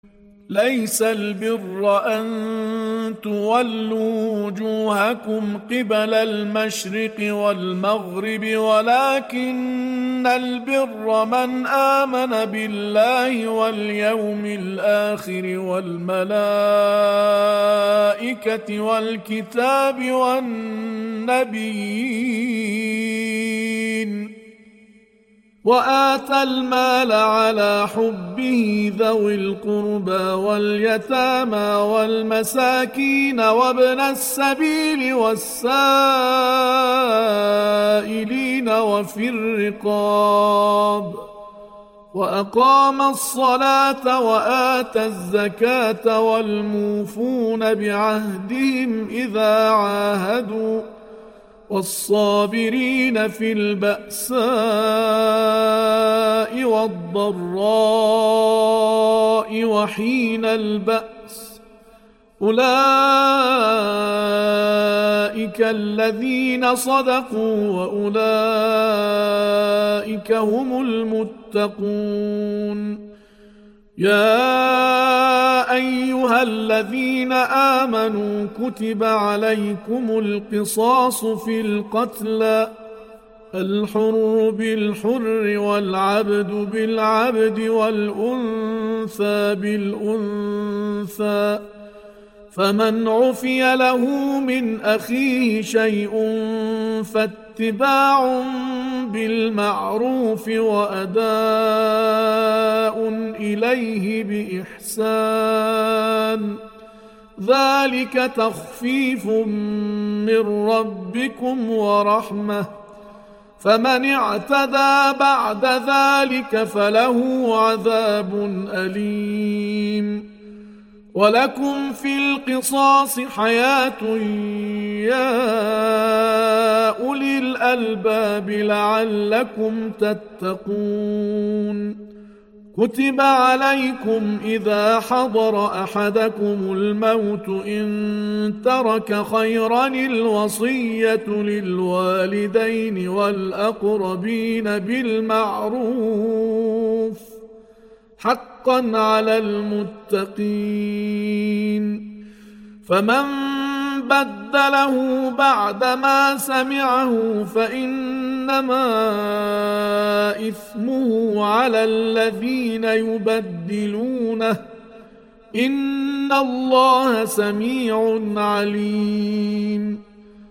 ليس البر أن تولوا وجوهكم قبل المشرق والمغرب ولكن البر من آمن بالله واليوم الآخر والملائكة والكتاب والنبيين وآتى المال على حبه ذوي القربى واليتامى والمساكين وابن السبيل والسائلين وفي الرقاب وأقام الصلاة وآتى الزكاة والموفون بعهدهم إذا عاهدوا والصابرين في البأساء والضراء وحين البأس أولئك الذين صدقوا وأولئك هم المتقون يا أيها الذين آمنوا كتب عليكم القصاص في القتلى الحر بالحر والعبد بالعبد والأنثى بالأنثى فمن عفي له من أخيه شيء فاتباع بالمعروف وأداء إليه بإحسان ذلك تخفيف من ربكم ورحمة فمن اعتدى بعد ذلك فله عذاب أليم ولكم في القصاص حياة يا أولي الألباب لعلكم تتقون كتب عليكم إذا حضر أحدكم الموت إن ترك خيرا الوصية للوالدين والأقربين بالمعروف حقا على المتقين فمن بدله بعدما سمعه فإنما إثمه على الذين يبدلونه إن الله سميع عليم